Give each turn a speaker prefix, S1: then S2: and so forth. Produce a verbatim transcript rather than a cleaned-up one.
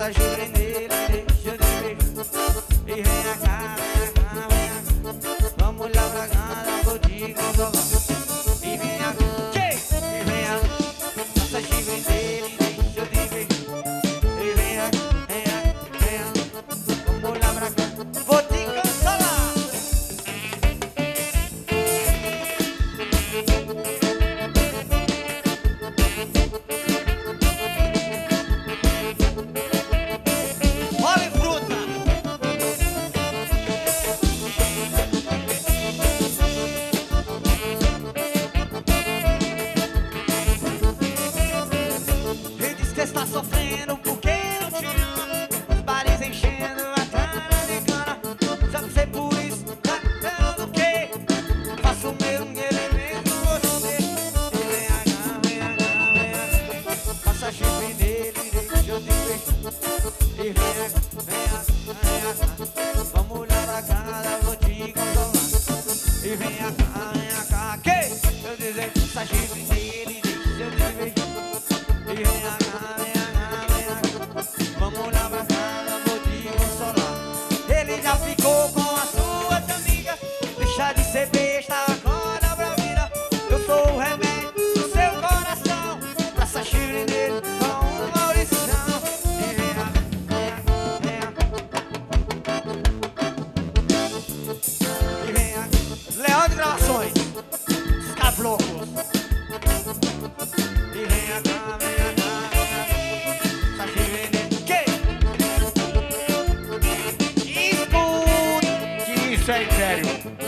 S1: passa chifre nele, deixa eu te ver. E vem cá, vem cá, vem cá. Vamos lá pra casa, vou te consolar. E vem cá, e vem cá, passa chifre nele, deixa eu te ver. E vem cá, vem cá, vem cá. Vamos lá pra casa, vou te consolar. Está sofrendo porque não te ama. Os bares enchendo a cara de cana. Já não sei por isso, tá dando o quê? Faço o mesmo que ele mesmo você. E vem cá, vem cá, vem cá. Passa chifre nele, deixa eu te ver. E vem cá, vem cá, vem cá. Vamos lá pra casa, vou te consolar. E vem cá, vem cá, que? Eu dizer, passa chifre nele, deixa eu te ver. E vem cá. Vamos lá pra casa, vou te consolar. Ele já ficou com a sua amiga. Deixa de ser besta, acorda pra vida. Eu sou o remédio do seu coração. Passa chifre nele com uma audição. E vem cá, vem cá, vem cá. E vem cá. Leão de Gravações, os caras loucos. E vem cá, vem cá. Isso é sério.